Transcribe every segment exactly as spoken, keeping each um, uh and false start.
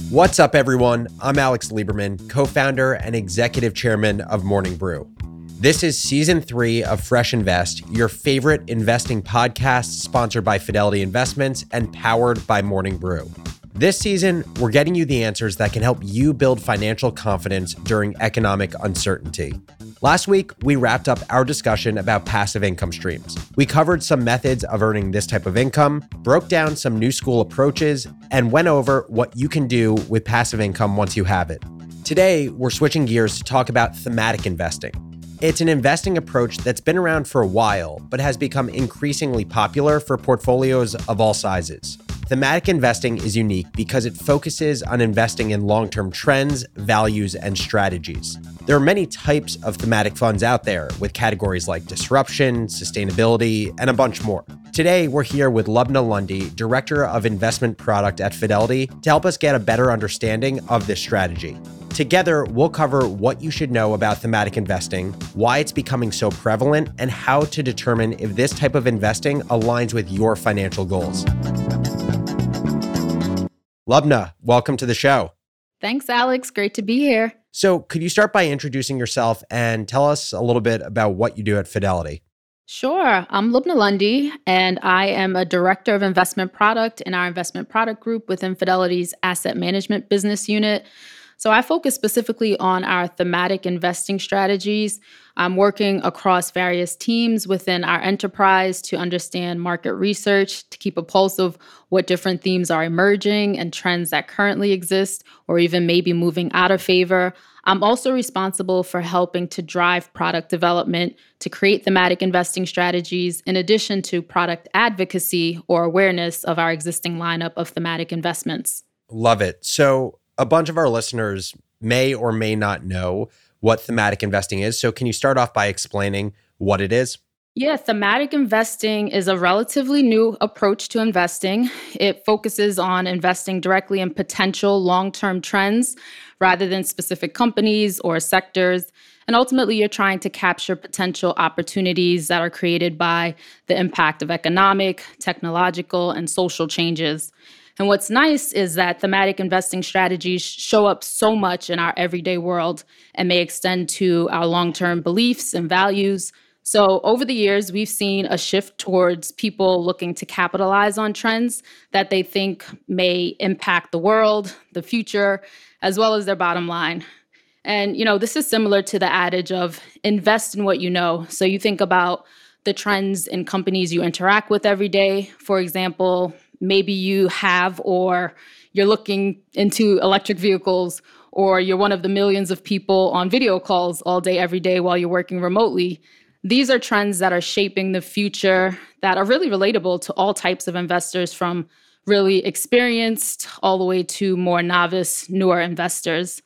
What's up, everyone? I'm Alex Lieberman, co-founder and executive chairman of Morning Brew. This is season three of Fresh Invest, your favorite investing podcast sponsored by Fidelity Investments and powered by Morning Brew. This season, we're getting you the answers that can help you build financial confidence during economic uncertainty. Last week, we wrapped up our discussion about passive income streams. We covered some methods of earning this type of income, broke down some new school approaches, and went over what you can do with passive income once you have it. Today, we're switching gears to talk about thematic investing. It's an investing approach that's been around for a while, but has become increasingly popular for portfolios of all sizes. Thematic investing is unique because it focuses on investing in long-term trends, values, and strategies. There are many types of thematic funds out there with categories like disruption, sustainability, and a bunch more. Today, we're here with Lubna Lundy, Director of Investment Product at Fidelity, to help us get a better understanding of this strategy. Together, we'll cover what you should know about thematic investing, why it's becoming so prevalent, and how to determine if this type of investing aligns with your financial goals. Lubna, welcome to the show. Thanks, Alex. Great to be here. So could you start by introducing yourself and tell us a little bit about what you do at Fidelity? Sure. I'm Lubna Lundy, and I am a Director of Investment Product in our Investment Product Group within Fidelity's Asset Management Business Unit. So I focus specifically on our thematic investing strategies. I'm working across various teams within our enterprise to understand market research, to keep a pulse of what different themes are emerging and trends that currently exist, or even maybe moving out of favor. I'm also responsible for helping to drive product development to create thematic investing strategies, in addition to product advocacy or awareness of our existing lineup of thematic investments. Love it. So a bunch of our listeners may or may not know what thematic investing is. So can you start off by explaining what it is? Yeah, thematic investing is a relatively new approach to investing. It focuses on investing directly in potential long-term trends rather than specific companies or sectors. And ultimately, you're trying to capture potential opportunities that are created by the impact of economic, technological, and social changes. And what's nice is that thematic investing strategies show up so much in our everyday world and may extend to our long-term beliefs and values. So over the years, we've seen a shift towards people looking to capitalize on trends that they think may impact the world, the future, as well as their bottom line. And, you know, this is similar to the adage of invest in what you know. So you think about the trends in companies you interact with every day. For example, maybe you have or you're looking into electric vehicles, or you're one of the millions of people on video calls all day, every day while you're working remotely. These are trends that are shaping the future that are really relatable to all types of investors, from really experienced all the way to more novice, newer investors.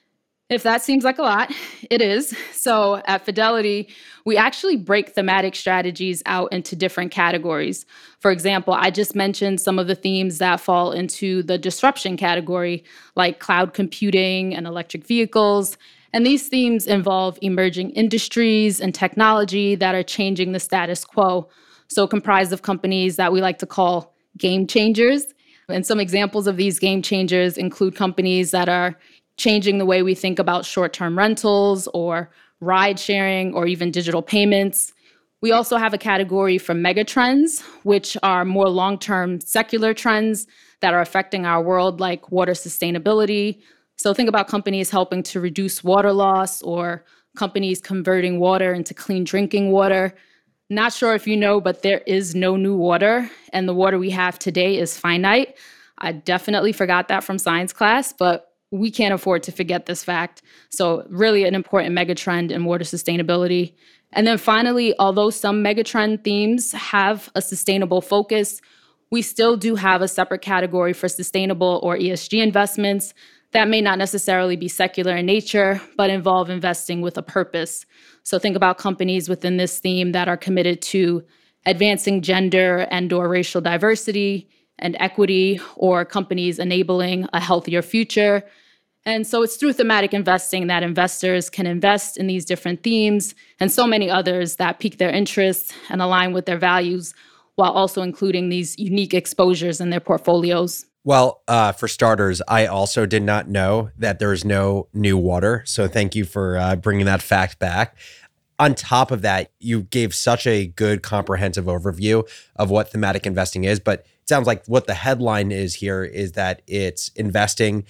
If that seems like a lot, it is. So at Fidelity, we actually break thematic strategies out into different categories. For example, I just mentioned some of the themes that fall into the disruption category, like cloud computing and electric vehicles. And these themes involve emerging industries and technology that are changing the status quo. So comprised of companies that we like to call game changers. And some examples of these game changers include companies that are changing the way we think about short-term rentals or ride sharing or even digital payments. We also have a category for megatrends, which are more long-term secular trends that are affecting our world, like water sustainability. So think about companies helping to reduce water loss or companies converting water into clean drinking water. Not sure if you know, but there is no new water, and the water we have today is finite. I definitely forgot that from science class, but we can't afford to forget this fact. So really an important megatrend in water sustainability. And then finally, although some megatrend themes have a sustainable focus, we still do have a separate category for sustainable or E S G investments that may not necessarily be secular in nature, but involve investing with a purpose. So think about companies within this theme that are committed to advancing gender and or racial diversity and equity, or companies enabling a healthier future. And so it's through thematic investing that investors can invest in these different themes and so many others that pique their interests and align with their values, while also including these unique exposures in their portfolios. Well, uh, for starters, I also did not know that there is no new water. So thank you for uh, bringing that fact back. On top of that, you gave such a good comprehensive overview of what thematic investing is. But it sounds like what the headline is here is that it's investing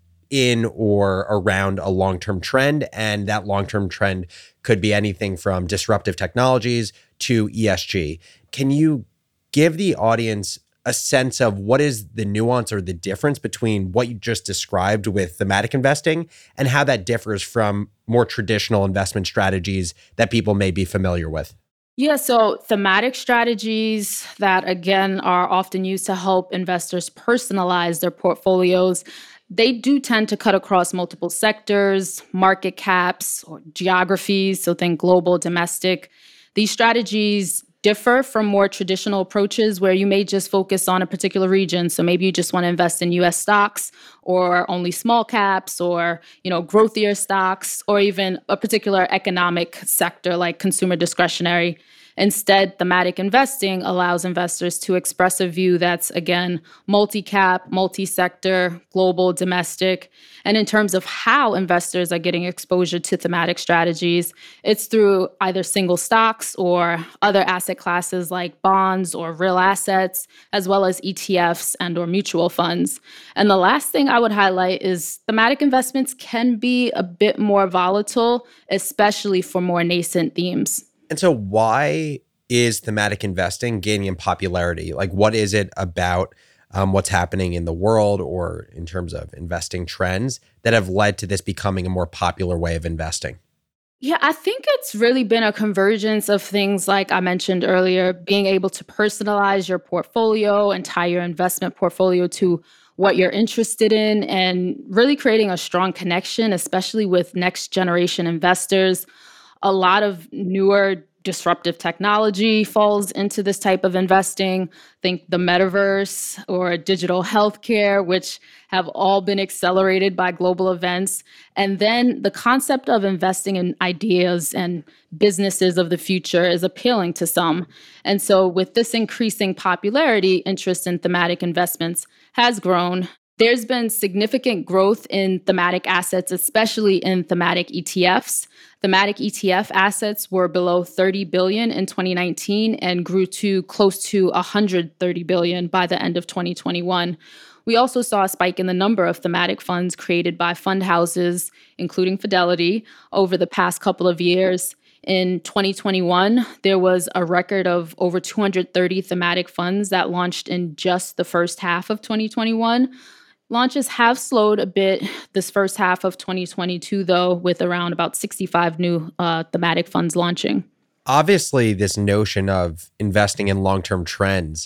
in or around a long-term trend. And that long-term trend could be anything from disruptive technologies to E S G. Can you give the audience a sense of what is the nuance or the difference between what you just described with thematic investing and how that differs from more traditional investment strategies that people may be familiar with? Yeah, so thematic strategies that, again, are often used to help investors personalize their portfolios, they do tend to cut across multiple sectors, market caps, or geographies, so think global, domestic. These strategies differ from more traditional approaches where you may just focus on a particular region. So maybe you just want to invest in U S stocks or only small caps or, you know, growthier stocks or even a particular economic sector like consumer discretionary. Instead, thematic investing allows investors to express a view that's, again, multi-cap, multi-sector, global, domestic. And in terms of how investors are getting exposure to thematic strategies, it's through either single stocks or other asset classes like bonds or real assets, as well as E T Fs and or mutual funds. And the last thing I would highlight is thematic investments can be a bit more volatile, especially for more nascent themes. And so why is thematic investing gaining in popularity? Like, what is it about um, what's happening in the world or in terms of investing trends that have led to this becoming a more popular way of investing? Yeah, I think it's really been a convergence of things like I mentioned earlier, being able to personalize your portfolio and tie your investment portfolio to what you're interested in and really creating a strong connection, especially with next generation investors. A lot of newer disruptive technology falls into this type of investing. Think the metaverse or digital healthcare, which have all been accelerated by global events. And then the concept of investing in ideas and businesses of the future is appealing to some. And so with this increasing popularity, interest in thematic investments has grown. There's been significant growth in thematic assets, especially in thematic E T Fs. Thematic E T F assets were below thirty billion dollars in twenty nineteen and grew to close to one hundred thirty billion dollars by the end of twenty twenty-one. We also saw a spike in the number of thematic funds created by fund houses, including Fidelity, over the past couple of years. In twenty twenty-one, there was a record of over two hundred thirty thematic funds that launched in just the first half of twenty twenty-one. Launches have slowed a bit this first half of twenty twenty-two, though, with around about sixty-five new uh, thematic funds launching. Obviously, this notion of investing in long-term trends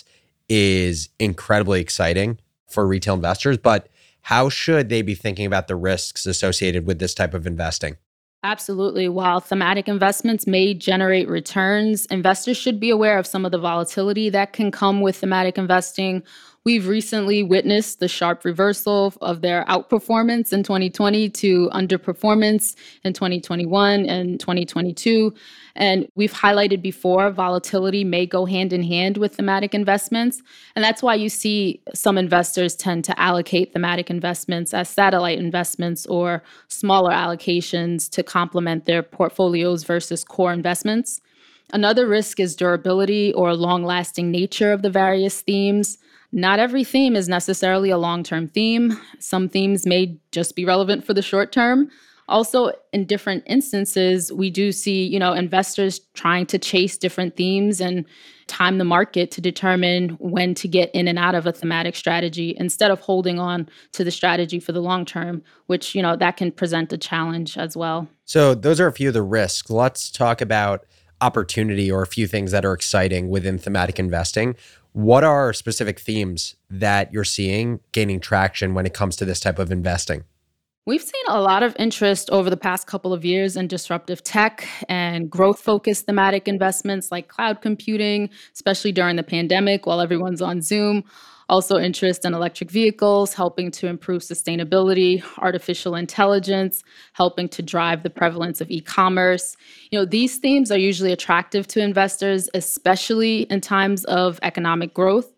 is incredibly exciting for retail investors, but how should they be thinking about the risks associated with this type of investing? Absolutely. While thematic investments may generate returns, investors should be aware of some of the volatility that can come with thematic investing. We've recently witnessed the sharp reversal of their outperformance in twenty twenty to underperformance in twenty twenty-one and twenty twenty-two. And we've highlighted before, volatility may go hand in hand with thematic investments. And that's why you see some investors tend to allocate thematic investments as satellite investments or smaller allocations to complement their portfolios versus core investments. Another risk is durability or long-lasting nature of the various themes. Not every theme is necessarily a long-term theme. Some themes may just be relevant for the short term. Also, in different instances, we do see, you know, investors trying to chase different themes and time the market to determine when to get in and out of a thematic strategy instead of holding on to the strategy for the long term, which, you know, that can present a challenge as well. So those are a few of the risks. Let's talk about opportunity or a few things that are exciting within thematic investing. What are specific themes that you're seeing gaining traction when it comes to this type of investing? We've seen a lot of interest over the past couple of years in disruptive tech and growth-focused thematic investments like cloud computing, especially during the pandemic while everyone's on Zoom. Also interest in electric vehicles, helping to improve sustainability, artificial intelligence, helping to drive the prevalence of e-commerce. You know, these themes are usually attractive to investors, especially in times of economic growth.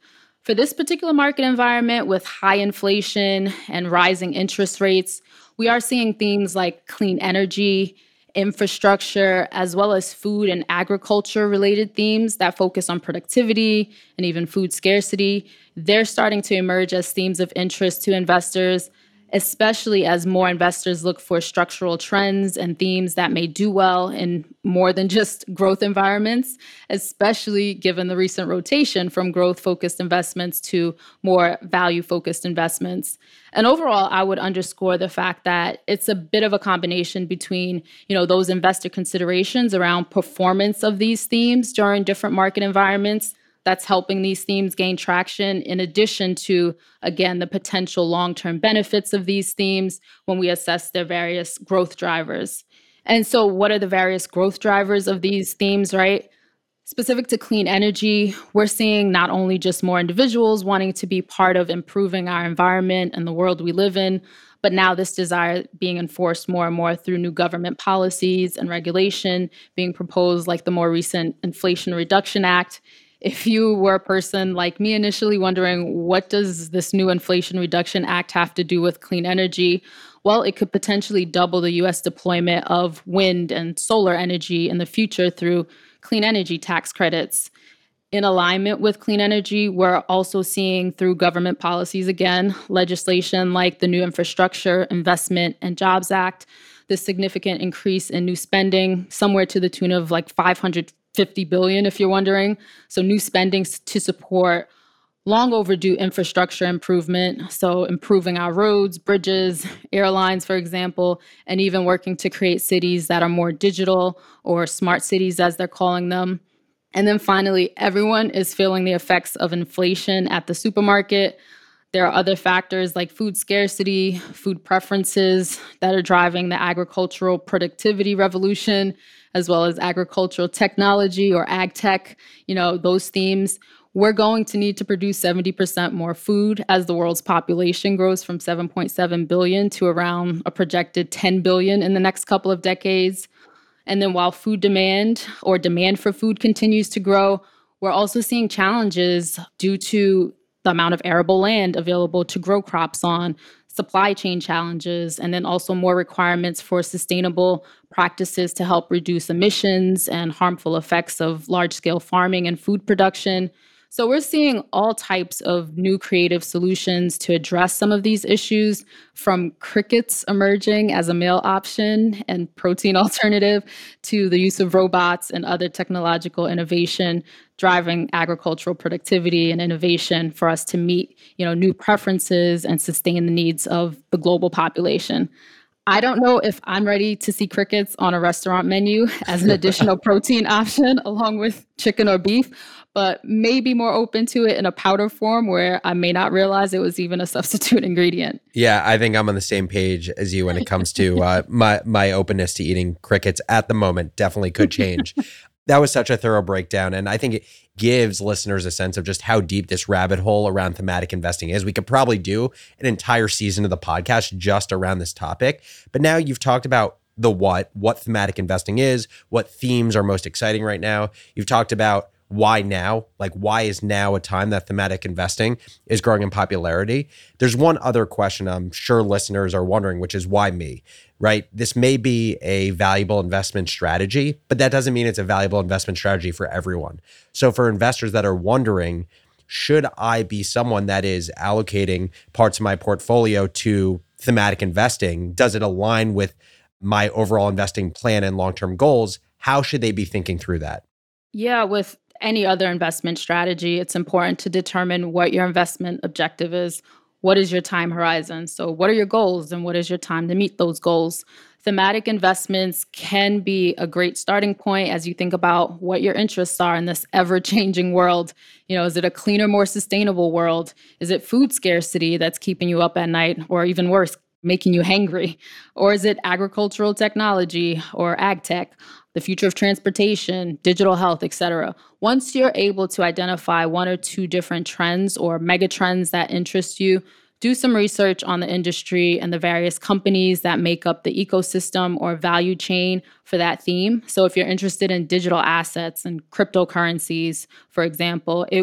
For this particular market environment with high inflation and rising interest rates, we are seeing themes like clean energy, infrastructure, as well as food and agriculture related themes that focus on productivity and even food scarcity. They're starting to emerge as themes of interest to investors, especially as more investors look for structural trends and themes that may do well in more than just growth environments, especially given the recent rotation from growth-focused investments to more value-focused investments. And overall, I would underscore the fact that it's a bit of a combination between, you know, those investor considerations around performance of these themes during different market environments that's helping these themes gain traction, in addition to, again, the potential long-term benefits of these themes when we assess their various growth drivers. And so what are the various growth drivers of these themes, right? Specific to clean energy, we're seeing not only just more individuals wanting to be part of improving our environment and the world we live in, but now this desire being enforced more and more through new government policies and regulation being proposed, like the more recent Inflation Reduction Act. If you were a person like me initially wondering, what does this new Inflation Reduction Act have to do with clean energy? Well, it could potentially double the U S deployment of wind and solar energy in the future through clean energy tax credits. In alignment with clean energy, we're also seeing through government policies, again, legislation like the new Infrastructure Investment and Jobs Act, this significant increase in new spending, somewhere to the tune of like five hundred fifty billion dollars, if you're wondering. So new spending to support long overdue infrastructure improvement. So improving our roads, bridges, airlines, for example, and even working to create cities that are more digital, or smart cities as they're calling them. And then finally, everyone is feeling the effects of inflation at the supermarket. There are other factors like food scarcity, food preferences that are driving the agricultural productivity revolution, as well as agricultural technology or ag tech, you know, those themes. We're going to need to produce seventy percent more food as the world's population grows from seven point seven billion to around a projected ten billion in the next couple of decades. And then while food demand or demand for food continues to grow, we're also seeing challenges due to the amount of arable land available to grow crops on, supply chain challenges, and then also more requirements for sustainable practices to help reduce emissions and harmful effects of large-scale farming and food production. So we're seeing all types of new creative solutions to address some of these issues, from crickets emerging as a meal option and protein alternative to the use of robots and other technological innovation driving agricultural productivity and innovation for us to meet, you know, new preferences and sustain the needs of the global population. I don't know if I'm ready to see crickets on a restaurant menu as an additional protein option along with chicken or beef, but maybe more open to it in a powder form where I may not realize it was even a substitute ingredient. Yeah, I think I'm on the same page as you when it comes to uh, my my openness to eating crickets at the moment. Definitely could change. That was such a thorough breakdown, and I think it gives listeners a sense of just how deep this rabbit hole around thematic investing is. We could probably do an entire season of the podcast just around this topic, but now you've talked about the what, what thematic investing is, what themes are most exciting right now. You've talked about why now, like why is now a time that thematic investing is growing in popularity? There's one other question I'm sure listeners are wondering, which is why me, right? This may be a valuable investment strategy, but that doesn't mean it's a valuable investment strategy for everyone. So for investors that are wondering, should I be someone that is allocating parts of my portfolio to thematic investing? Does it align with my overall investing plan and long-term goals? How should they be thinking through that? Yeah, with any other investment strategy, it's important to determine what your investment objective is. What is your time horizon? So what are your goals and what is your time to meet those goals? Thematic investments can be a great starting point as you think about what your interests are in this ever-changing world. You know, is it a cleaner, more sustainable world? Is it food scarcity that's keeping you up at night, or even worse, making you hangry? Or is it agricultural technology or ag tech, the future of transportation, digital health, et cetera? Once you're able to identify one or two different trends or mega trends that interest you, do some research on the industry and the various companies that make up the ecosystem or value chain for that theme. So if you're interested in digital assets and cryptocurrencies, for example, it would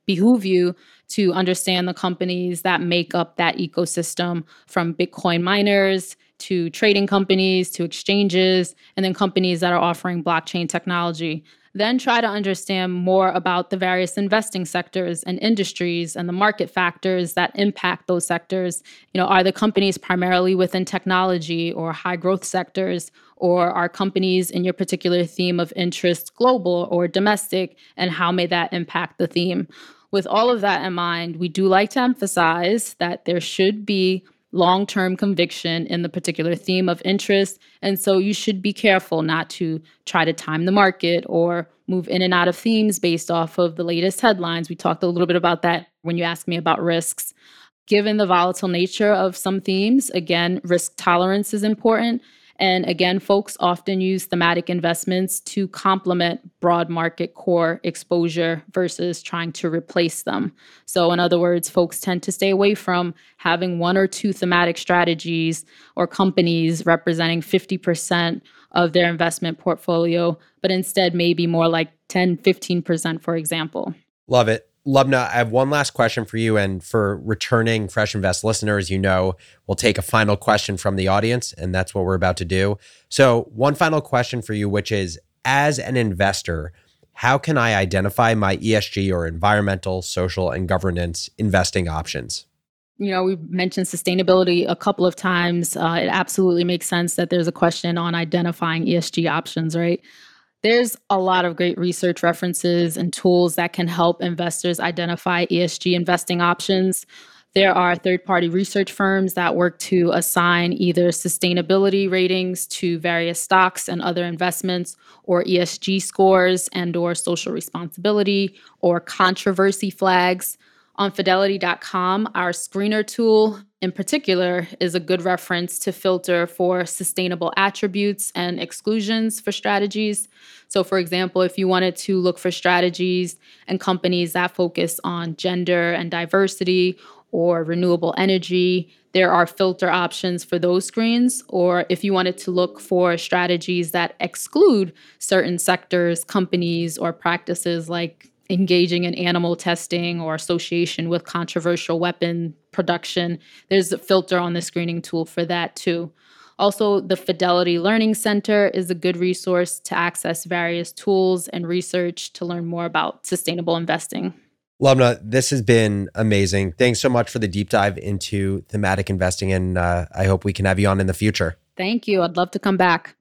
behoove you to understand the companies that make up that ecosystem, from Bitcoin miners to trading companies to exchanges, and then companies that are offering blockchain technology. Then try to understand more about the various investing sectors and industries and the market factors that impact those sectors. You know, are the companies primarily within technology or high growth sectors, or are companies in your particular theme of interest global or domestic, and how may that impact the theme? With all of that in mind, we do like to emphasize that there should be long-term conviction in the particular theme of interest. And so you should be careful not to try to time the market or move in and out of themes based off of the latest headlines. We talked a little bit about that when you asked me about risks. Given the volatile nature of some themes, again, risk tolerance is important. And again, folks often use thematic investments to complement broad market core exposure versus trying to replace them. So in other words, folks tend to stay away from having one or two thematic strategies or companies representing fifty percent of their investment portfolio, but instead maybe more like ten, fifteen percent, for example. Love it. Lubna, I have one last question for you. And for returning Fresh Invest listeners, you know, we'll take a final question from the audience, and that's what we're about to do. So one final question for you, which is, as an investor, how can I identify my E S G or environmental, social, and governance investing options? You know, we've mentioned sustainability a couple of times. Uh, it absolutely makes sense that there's a question on identifying E S G options, right? There's a lot of great research references and tools that can help investors identify E S G investing options. There are third-party research firms that work to assign either sustainability ratings to various stocks and other investments, or E S G scores and or social responsibility or controversy flags. On Fidelity dot com, our screener tool in particular is a good reference to filter for sustainable attributes and exclusions for strategies. So for example, if you wanted to look for strategies and companies that focus on gender and diversity or renewable energy, there are filter options for those screens. Or if you wanted to look for strategies that exclude certain sectors, companies, or practices like engaging in animal testing or association with controversial weapon production, there's a filter on the screening tool for that too. Also, the Fidelity Learning Center is a good resource to access various tools and research to learn more about sustainable investing. Lubna, this has been amazing. Thanks so much for the deep dive into thematic investing, and uh, I hope we can have you on in the future. Thank you. I'd love to come back.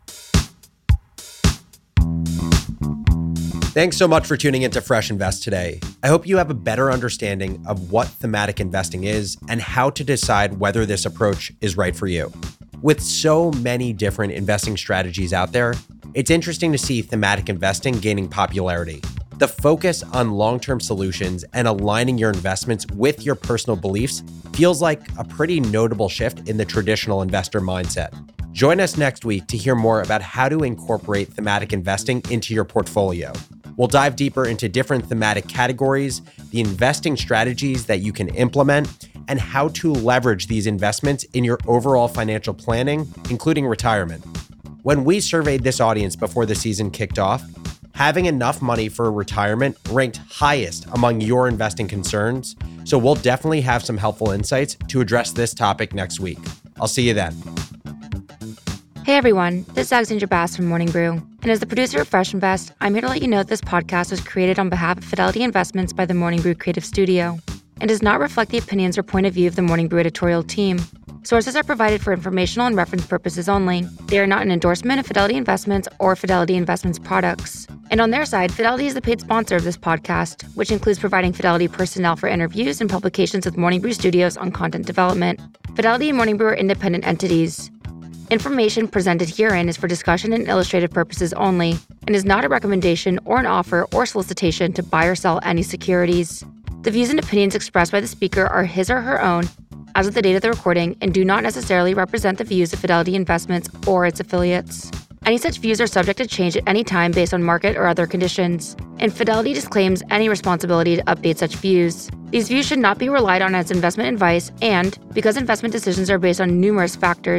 Thanks so much for tuning into Fresh Invest today. I hope you have a better understanding of what thematic investing is and how to decide whether this approach is right for you. With so many different investing strategies out there, it's interesting to see thematic investing gaining popularity. The focus on long-term solutions and aligning your investments with your personal beliefs feels like a pretty notable shift in the traditional investor mindset. Join us next week to hear more about how to incorporate thematic investing into your portfolio. We'll dive deeper into different thematic categories, the investing strategies that you can implement, and how to leverage these investments in your overall financial planning, including retirement. When we surveyed this audience before the season kicked off, having enough money for retirement ranked highest among your investing concerns, so we'll definitely have some helpful insights to address this topic next week. I'll see you then. Hey everyone, this is Alexandra Bass from Morning Brew. And as the producer of Fresh Invest, I'm here to let you know that this podcast was created on behalf of Fidelity Investments by the Morning Brew Creative Studio and does not reflect the opinions or point of view of the Morning Brew editorial team. Sources are provided for informational and reference purposes only. They are not an endorsement of Fidelity Investments or Fidelity Investments products. And on their side, Fidelity is the paid sponsor of this podcast, which includes providing Fidelity personnel for interviews and publications with Morning Brew Studios on content development. Fidelity and Morning Brew are independent entities. Information presented herein is for discussion and illustrative purposes only and is not a recommendation or an offer or solicitation to buy or sell any securities. The views and opinions expressed by the speaker are his or her own as of the date of the recording and do not necessarily represent the views of Fidelity Investments or its affiliates. Any such views are subject to change at any time based on market or other conditions, and Fidelity disclaims any responsibility to update such views. These views should not be relied on as investment advice and, because investment decisions are based on numerous factors,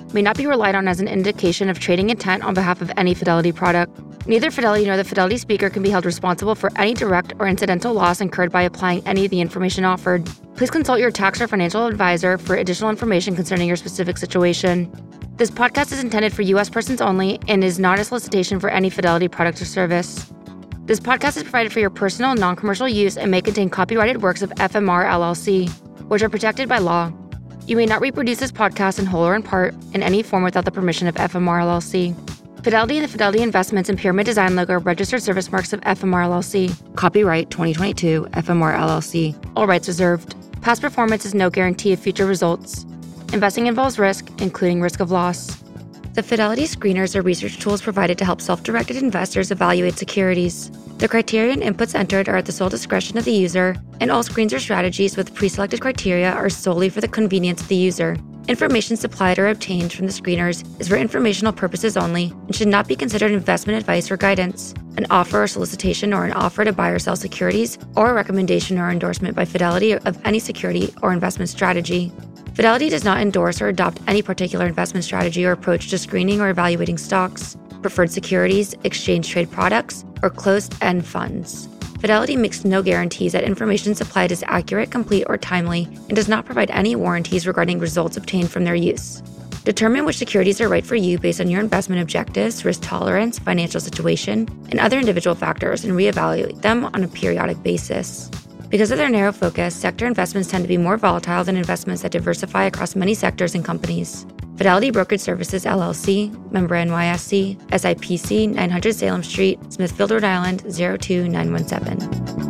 may not be relied on as an indication of trading intent on behalf of any Fidelity product. Neither Fidelity nor the Fidelity speaker can be held responsible for any direct or incidental loss incurred by applying any of the information offered. Please consult your tax or financial advisor for additional information concerning your specific situation. This podcast is intended for U S persons only and is not a solicitation for any Fidelity product or service. This podcast is provided for your personal, non-commercial use and may contain copyrighted works of F M R L L C, which are protected by law. You may not reproduce this podcast in whole or in part in any form without the permission of F M R L L C. Fidelity and the Fidelity Investments and Pyramid Design logo are registered service marks of F M R L L C. Copyright twenty twenty-two F M R L L C. All rights reserved. Past performance is no guarantee of future results. Investing involves risk, including risk of loss. The Fidelity Screeners are research tools provided to help self-directed investors evaluate securities. The criteria and inputs entered are at the sole discretion of the user, and all screens or strategies with pre-selected criteria are solely for the convenience of the user. Information supplied or obtained from the screeners is for informational purposes only and should not be considered investment advice or guidance, an offer or solicitation or an offer to buy or sell securities, or a recommendation or endorsement by Fidelity of any security or investment strategy. Fidelity does not endorse or adopt any particular investment strategy or approach to screening or evaluating stocks, preferred securities, exchange trade products, or closed-end funds. Fidelity makes no guarantees that information supplied is accurate, complete, or timely, and does not provide any warranties regarding results obtained from their use. Determine which securities are right for you based on your investment objectives, risk tolerance, financial situation, and other individual factors, and reevaluate them on a periodic basis. Because of their narrow focus, sector investments tend to be more volatile than investments that diversify across many sectors and companies. Fidelity Brokerage Services, L L C, member N Y S E, S I P C, nine hundred Salem Street, Smithfield, Rhode Island, zero two nine one seven.